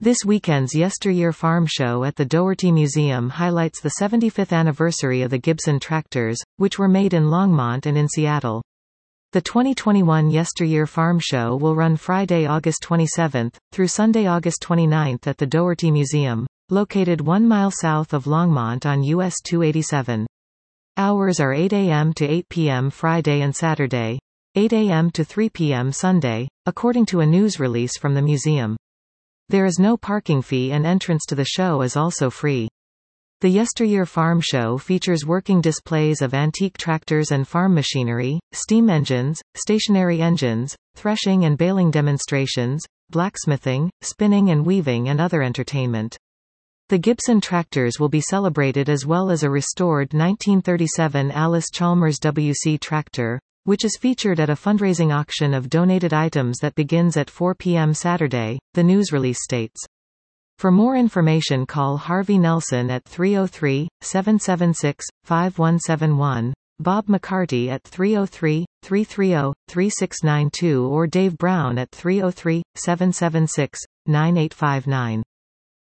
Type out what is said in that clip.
This weekend's Yesteryear Farm Show at the Doherty Museum highlights the 75th anniversary of the Gibson tractors, which were made in Longmont and in Seattle. The 2021 Yesteryear Farm Show will run Friday, August 27, through Sunday, August 29 at the Doherty Museum, located 1 mile south of Longmont on US 287. Hours are 8 a.m. to 8 p.m. Friday and Saturday, 8 a.m. to 3 p.m. Sunday, according to a news release from the museum. There is no parking fee and entrance to the show is also free. The Yesteryear Farm Show features working displays of antique tractors and farm machinery, steam engines, stationary engines, threshing and baling demonstrations, blacksmithing, spinning and weaving and other entertainment. The Gibson tractors will be celebrated as well as a restored 1937 Allis Chalmers WC tractor, which is featured at a fundraising auction of donated items that begins at 4 p.m. Saturday, the news release states. For more information, call Harvey Nelson at 303-776-5171, Bob McCarty at 303-330-3692 or Dave Brown at 303-776-9859.